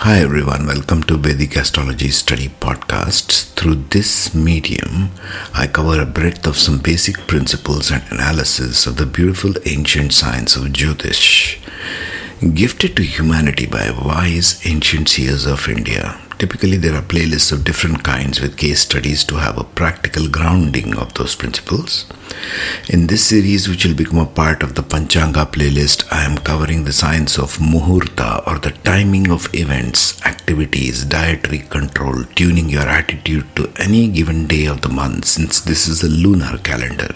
Hi everyone, welcome to Vedic Astrology Study Podcasts. Through this medium, I cover a breadth of some basic principles and analysis of the beautiful ancient science of Jyotish, gifted to humanity by wise ancient seers of India. Typically, there are playlists of different kinds with case studies to have a practical grounding of those principles. In this series, which will become a part of the Panchanga playlist, I am covering the science of Muhurta, or the timing of events, activities, dietary control, tuning your attitude to any given day of the month, since this is a lunar calendar.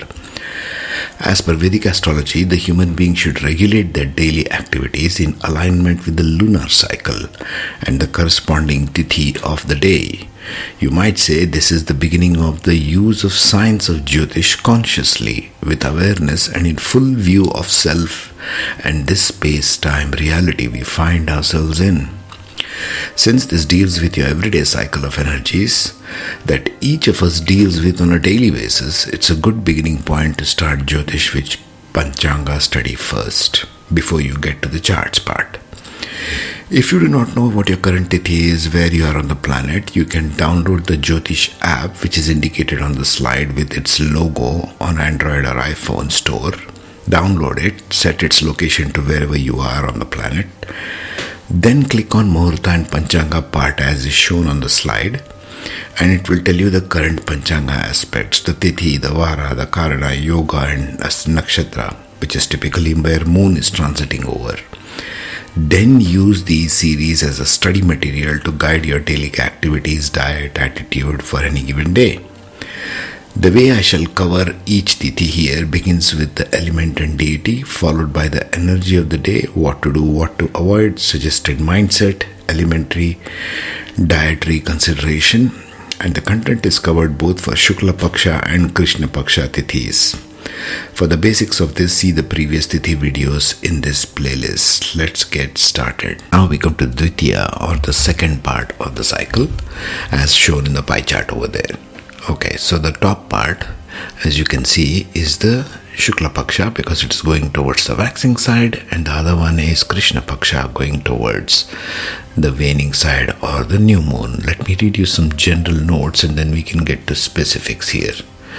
As per Vedic astrology, the human being should regulate their daily activities in alignment with the lunar cycle and the corresponding tithi of the day. You might say this is the beginning of the use of science of Jyotish consciously, with awareness and in full view of self and this space-time reality we find ourselves in. Since this deals with your everyday cycle of energies that each of us deals with on a daily basis, it's a good beginning point to start Jyotish with Panchanga study first, before you get to the charts part. If you do not know what your current tithi is, where you are on the planet, you can download the Jyotish app, which is indicated on the slide with its logo on Android or iPhone store. Download it, set its location to wherever you are on the planet. Then click on Muhurta and Panchanga part as is shown on the slide, and it will tell you the current Panchanga aspects, the Tithi, the Vara, the Karana, Yoga and Nakshatra, which is typically where moon is transiting over. Then use these series as a study material to guide your daily activities, diet, attitude for any given day. The way I shall cover each tithi here begins with the element and deity, followed by the energy of the day, what to do, what to avoid, suggested mindset, elementary, dietary consideration, and the content is covered both for Shukla Paksha and Krishna Paksha tithis. For the basics of this, see the previous tithi videos in this playlist. Let's get started. Now we come to Dvitiya, or the second part of the cycle, as shown in the pie chart over there. Okay, so the top part, as you can see, is the Shukla Paksha because it is going towards the waxing side, and the other one is Krishna Paksha going towards the waning side or the new moon. Let me read you some general notes and then we can get to specifics here.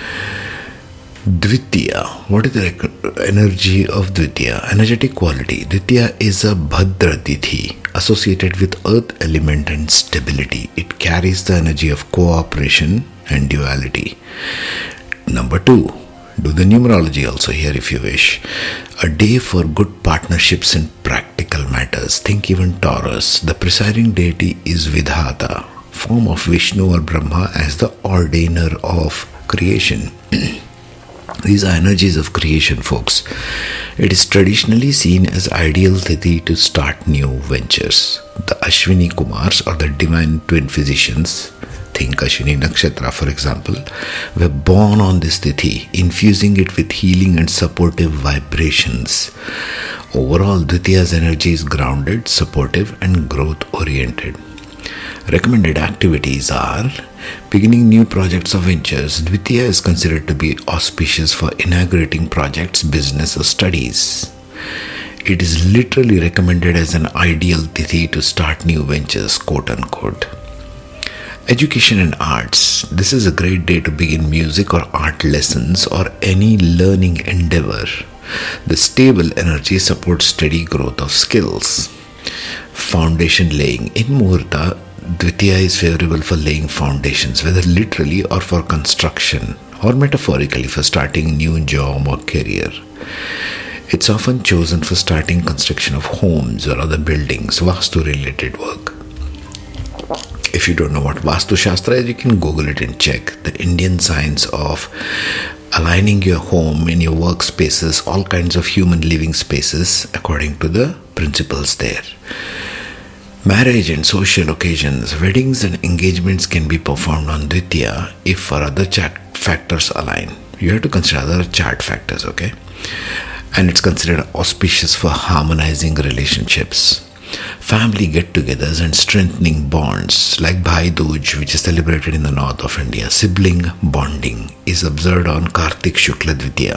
Dvitiya. What is the energy of Dvitiya? Energetic quality. Dvitiya is a Bhadra Tithi associated with earth element and stability. It carries the energy of cooperation and duality. Number 2, do the numerology also here if you wish. A day for good partnerships in practical matters. Think even Taurus. The presiding deity is Vidhata, form of Vishnu or Brahma as the ordainer of creation. These are energies of creation, folks. It is traditionally seen as ideal tithi to start new ventures. The Ashwini Kumars, or the divine twin physicians, think Ashwini Nakshatra for example, were born on this tithi, infusing it with healing and supportive vibrations. Overall, Dvitiya's energy is grounded, supportive and growth oriented. Recommended activities are beginning new projects or ventures. Dvitiya is considered to be auspicious for inaugurating projects, business or studies. It is literally recommended as an ideal tithi to start new ventures, quote unquote. Education and arts. This is a great day to begin music or art lessons or any learning endeavor. The stable energy supports steady growth of skills. Foundation laying. In Muhurta, Dvitiya is favorable for laying foundations, whether literally or for construction, or metaphorically for starting a new job or career. It's often chosen for starting construction of homes or other buildings, Vastu related work. If you don't know what Vastu Shastra is, you can Google it and check. The Indian science of aligning your home in your workspaces, all kinds of human living spaces according to the principles there. Marriage and social occasions, weddings and engagements can be performed on Dvitiya if for other chart factors align. You have to consider other chart factors, okay? And it's considered auspicious for harmonizing relationships. Family get-togethers and strengthening bonds like Bhai Dooj, which is celebrated in the north of India. Sibling bonding is observed on Kartik Shukla Dvitiya.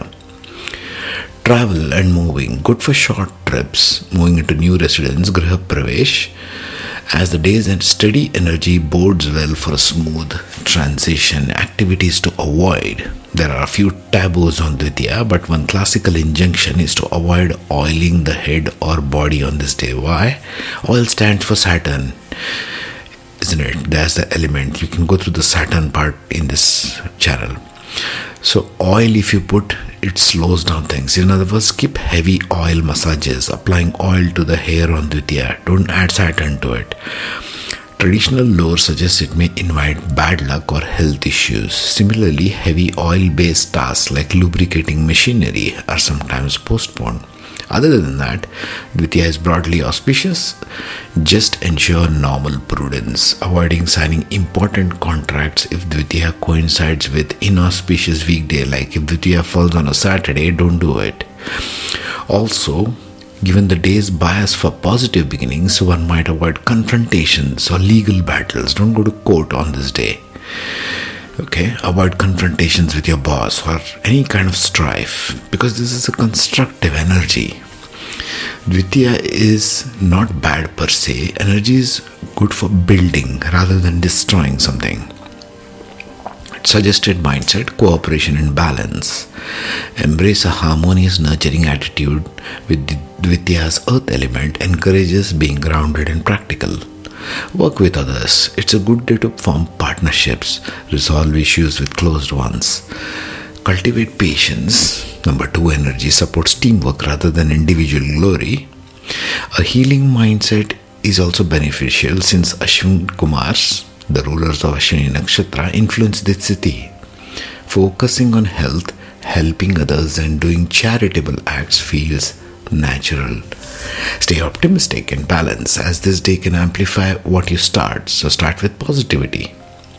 Travel and moving, good for short trips, moving into new residence, Griha Pravesh, As the day's steady energy bodes well for a smooth transition. Activities to avoid. There are a few taboos on Dvitiya, but one classical injunction is to avoid oiling the head or body on this day. Why? Oil stands for Saturn, isn't it? That's the element. You can go through the Saturn part in this channel. So oil, if you put, it slows down things. In other words, skip heavy oil massages, applying oil to the hair on Dvitiya. Don't add Saturn to it. Traditional lore suggests it may invite bad luck or health issues. Similarly, heavy oil-based tasks like lubricating machinery are sometimes postponed. Other than that, Dvitiya is broadly auspicious. Just ensure normal prudence, avoiding signing important contracts if Dvitiya coincides with inauspicious weekday. Like if Dvitiya falls on a Saturday, don't do it. Also, given the day's bias for positive beginnings, one might avoid confrontations or legal battles. Don't go to court on this day. Okay, avoid confrontations with your boss or any kind of strife, because this is a constructive energy. Dvitiya is not bad per se. Energy is good for building rather than destroying something. Suggested mindset, cooperation and balance. Embrace a harmonious, nurturing attitude with Dvitiya's earth element, encourages being grounded and practical. Work with others. It's a good day to form partnerships, resolve issues with closed ones. Cultivate patience. Number 2, energy supports teamwork rather than individual glory. A healing mindset is also beneficial since Ashwin Kumars, the rulers of Ashwini Nakshatra, influence this city. Focusing on health, helping others and doing charitable acts feels natural. Stay optimistic and balanced, as this day can amplify what you start. So start with positivity.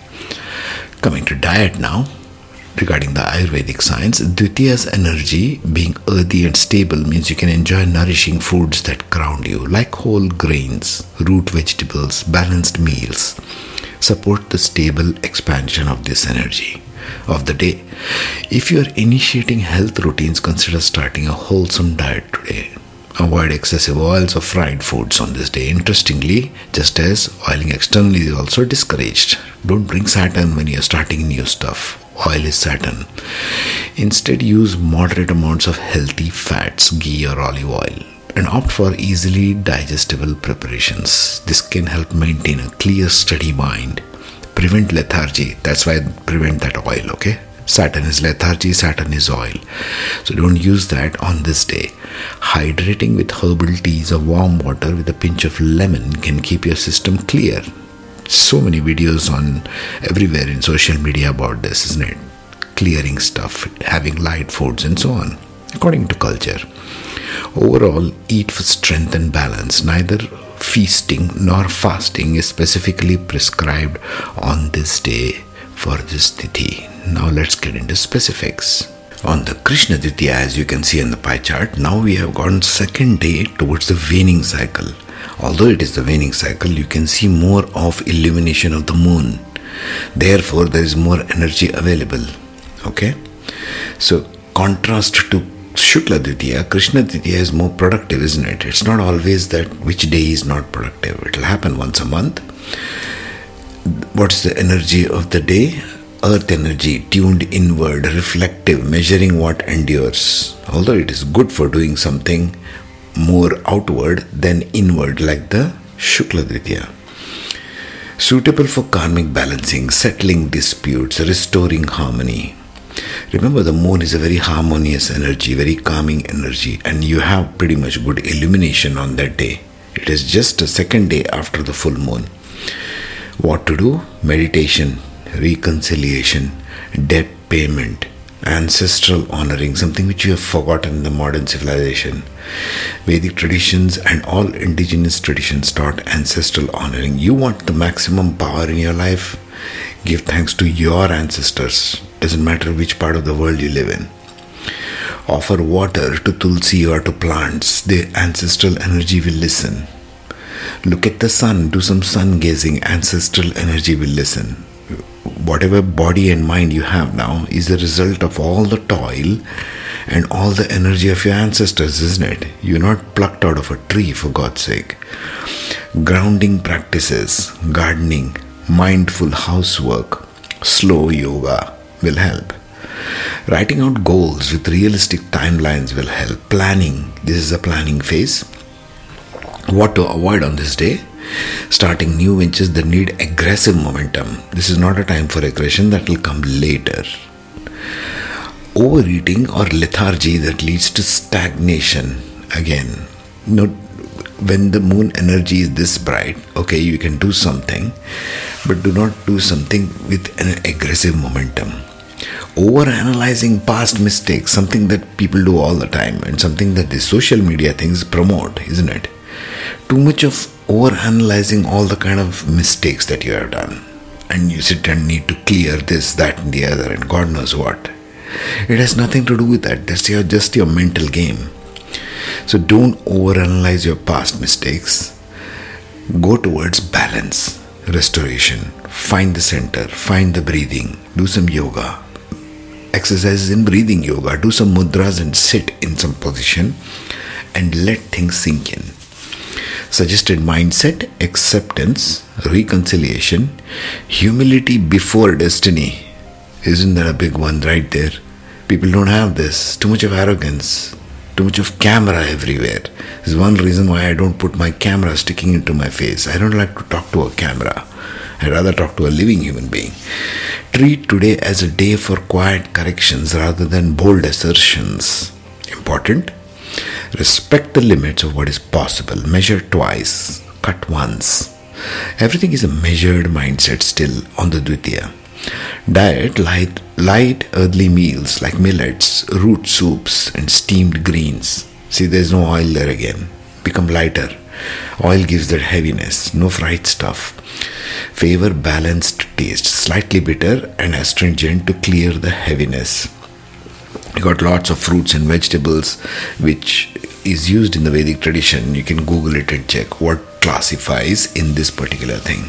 Coming to diet now. Regarding the Ayurvedic science, Dvitiya's energy being earthy and stable means you can enjoy nourishing foods that ground you, like whole grains, root vegetables, balanced meals. Support the stable expansion of this energy of the day. If you are initiating health routines, consider starting a wholesome diet today. Avoid excessive oils or fried foods on this day. Interestingly, just as oiling externally is also discouraged. Don't bring Saturn when you are starting new stuff. Oil is Saturn. Instead, use moderate amounts of healthy fats, ghee or olive oil, and opt for easily digestible preparations. This can help maintain a clear, steady mind. Prevent lethargy. That's why prevent that oil, okay? Saturn is lethargy, Saturn is oil. So don't use that on this day. Hydrating with herbal teas or warm water with a pinch of lemon can keep your system clear. So many videos on everywhere in social media about this, isn't it? Clearing stuff, having light foods and so on, according to culture. Overall, eat for strength and balance. Neither feasting nor fasting is specifically prescribed on this day for this tithi. Now let's get into specifics. On the Krishna Dvitiya, as you can see in the pie chart, now we have gone second day towards the waning cycle. Although it is the waning cycle, you can see more of illumination of the moon. Therefore, there is more energy available. Okay? So, contrast to Shukla Dvitiya, Krishna Dvitiya is more productive, isn't it? It's not always that which day is not productive. It will happen once a month. What's the energy of the day? Earth energy, tuned inward, reflective, measuring what endures. Although it is good for doing something more outward than inward, like the Shukla Dvitiya. Suitable for karmic balancing, settling disputes, restoring harmony. Remember, the moon is a very harmonious energy, very calming energy, and you have pretty much good illumination on that day. It is just a second day after the full moon. What to do? Meditation, reconciliation, debt payment, ancestral honoring, something which you have forgotten in the modern civilization. Vedic traditions and all indigenous traditions taught ancestral honoring. You want the maximum power in your life? Give thanks to your ancestors. Doesn't matter which part of the world you live in. Offer water to Tulsi or to plants. The ancestral energy will listen. Look at the sun. Do some sun gazing. Ancestral energy will listen. whatever body and mind you have now is the result of all the toil and all the energy of your ancestors, isn't it? You're not plucked out of a tree, for God's sake. Grounding practices, gardening, mindful housework, slow yoga will help. Writing out goals with realistic timelines will help. Planning, this is a planning phase. What to avoid on this day? Starting new ventures that need aggressive momentum. This is not a time for aggression, that will come later. Overeating or lethargy that leads to stagnation. Again, when the moon energy is this bright, okay, you can do something, but do not do something with an aggressive momentum. Overanalyzing past mistakes, something that people do all the time and something that the social media things promote, isn't it? Too much of overanalyzing all the kind of mistakes that you have done, and you sit and need to clear this, that and the other and God knows what. It has nothing to do with that. That's just your mental game. So don't overanalyze your past mistakes. Go towards balance, restoration. Find the center, find the breathing, do some yoga, exercises in breathing yoga, do some mudras and sit in some position and let things sink in. Suggested mindset, acceptance, reconciliation, humility before destiny. Isn't that a big one right there? People don't have this. Too much of arrogance, too much of camera everywhere. This is one reason why I don't put my camera sticking into my face. I don't like to talk to a camera. I'd rather talk to a living human being. Treat today as a day for quiet corrections rather than bold assertions. Important. Respect the limits of what is possible. Measure twice, cut once. Everything is a measured mindset still on the Dvitiya. Diet light earthly meals like millets, root soups and steamed greens. See, there's no oil there again. Become lighter. Oil gives that heaviness. No fried stuff. Favor balanced taste, slightly bitter and astringent to clear the heaviness. You got lots of fruits and vegetables which is used in the Vedic tradition. You can Google it and check what classifies in this particular thing.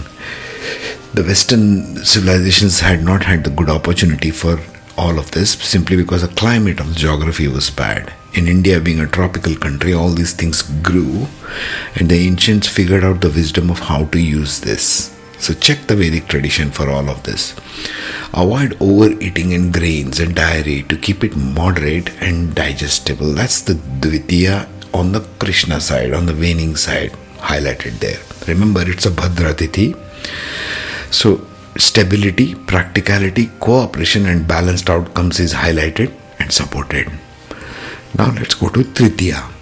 The Western civilizations had not had the good opportunity for all of this simply because the climate of the geography was bad. In India being a tropical country, all these things grew and the ancients figured out the wisdom of how to use this. So check the Vedic tradition for all of this. Avoid overeating in grains and dairy to keep it moderate and digestible. That's the Dvitiya on the Krishna side, on the waning side, highlighted there. Remember, it's a Bhadra Tithi. So stability, practicality, cooperation and balanced outcomes is highlighted and supported. Now let's go to Tritiya.